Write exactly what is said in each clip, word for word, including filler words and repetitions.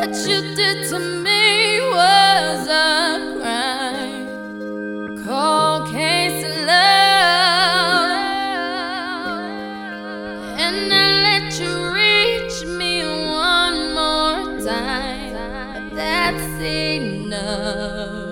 What you did to me was a crime, a cold case of love, and I let you reach me one more time, but that's enough.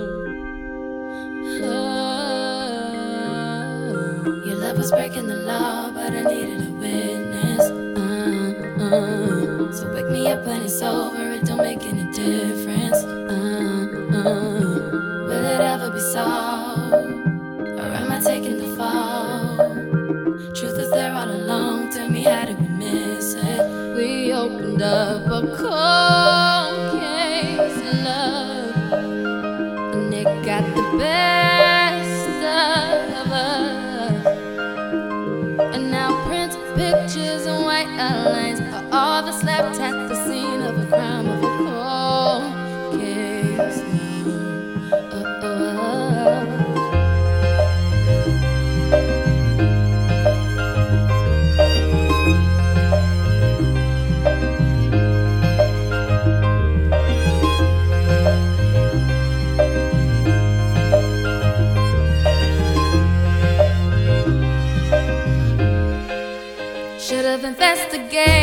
Oh. Your love was breaking the law, but I needed a witness. Uh-uh. So wake me up when it's over, it don't make any difference. Uh-uh. Will it ever be solved, or am I taking the fall? Truth is there all along, tell me how did we miss it? We opened up a cold case of love, and it got the best of us. And now prints, pictures, and white outlines are all that's left at the scene of a crime, of a cold case of love. Should've investigated